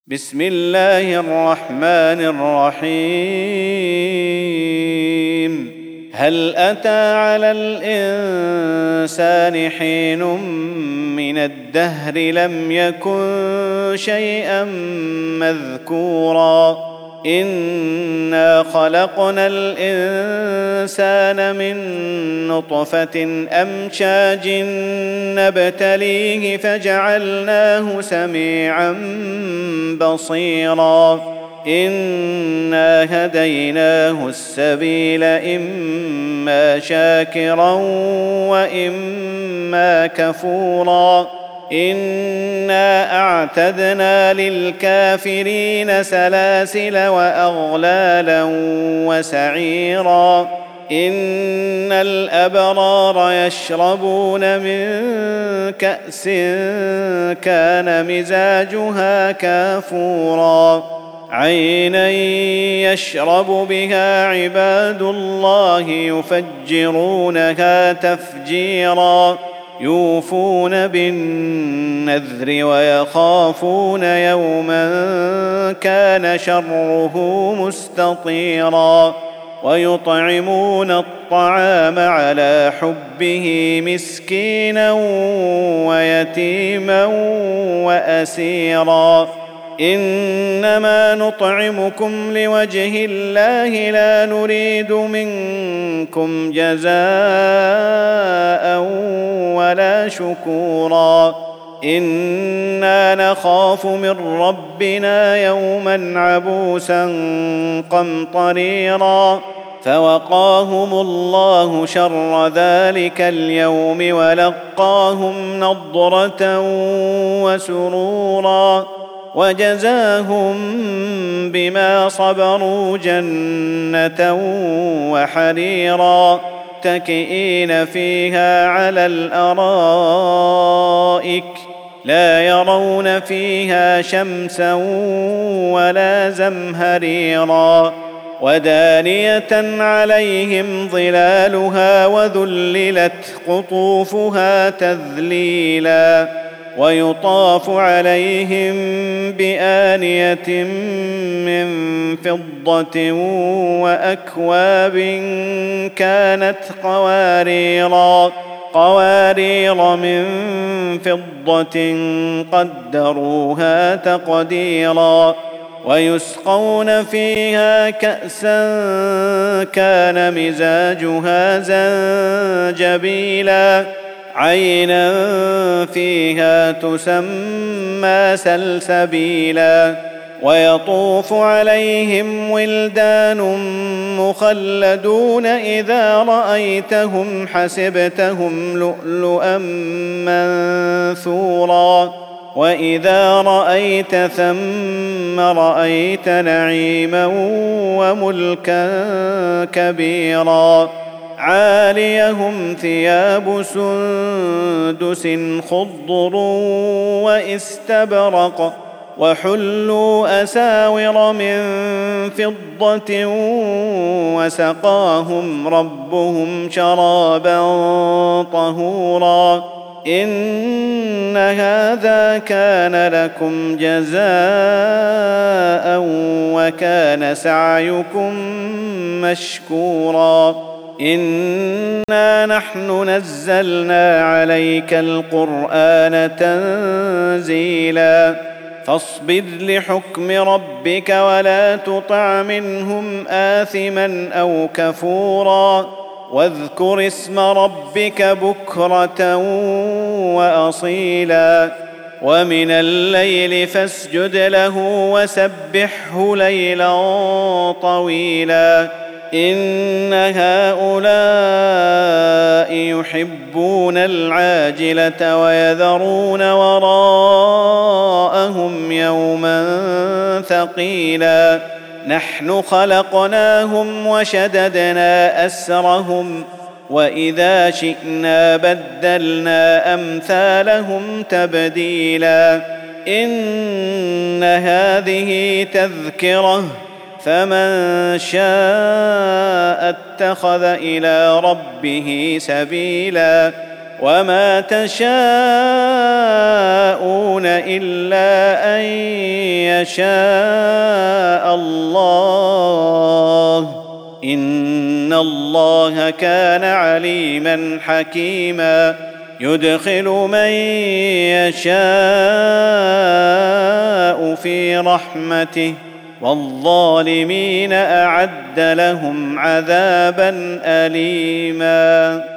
بسم الله الرحمن الرحيم. هل أتى على الإنسان حين من الدهر لم يكن شيئا مذكورا إنا خلقنا الإنسان من نطفة أمشاج نبتليه فجعلناه سميعا بصيرا إنا هديناه السبيل إما شاكرا وإما كفورا إنا أعتدنا للكافرين سلاسل وأغلالا وسعيرا إن الأبرار يشربون من كأس كان مزاجها كافورا عينا يشرب بها عباد الله يفجرونها تفجيرا يوفون بالنذر ويخافون يوما كان شره مستطيرا ويطعمون الطعام على حبه مسكينا ويتيما وأسيرا إنما نطعمكم لوجه الله لا نريد منكم جزاء ولا شكورا إنا نخاف من ربنا يوما عبوسا قمطريرا فوقاهم الله شر ذلك اليوم ولقاهم نضرة وسرورا وجزاهم بما صبروا جنة وحريرا متكئين فيها على الأرائك لا يرون فيها شمسا ولا زمهريرا ودانية عليهم ظلالها وذللت قطوفها تذليلا ويطاف عليهم بآنية من فضة وأكواب كانت قوارير من فضة قدروها تقديرا ويسقون فيها كأسا كان مزاجها زنجبيلا عينا فيها تسمى سلسبيلا ويطوف عليهم ولدان مخلدون إذا رأيتهم حسبتهم لؤلؤا منثورا وإذا رأيت ثم رأيت نعيما وملكا كبيرا عاليهم ثياب سندس خضر واستبرق وحلوا أساور من فضة وسقاهم ربهم شرابا طهورا إن هذا كان لكم جزاء وكان سعيكم مشكورا إنا نحن نزلنا عليك القرآن تنزيلا فاصبر لحكم ربك ولا تطع منهم آثما أو كفورا واذكر اسم ربك بكرة وأصيلا ومن الليل فاسجد له وسبحه ليلا طويلا إن هؤلاء يحبون العاجلة ويذرون وراءهم يوما ثقيلا نحن خلقناهم وشددنا أسرهم وإذا شئنا بدلنا أمثالهم تبديلا إن هذه تذكرة فمن شاء اتخذ إلى ربه سبيلا وما تشاءون إلا أن يشاء الله إن الله كان عليما حكيما يدخل من يشاء في رحمته والظالمين أعد لهم عذابا أليما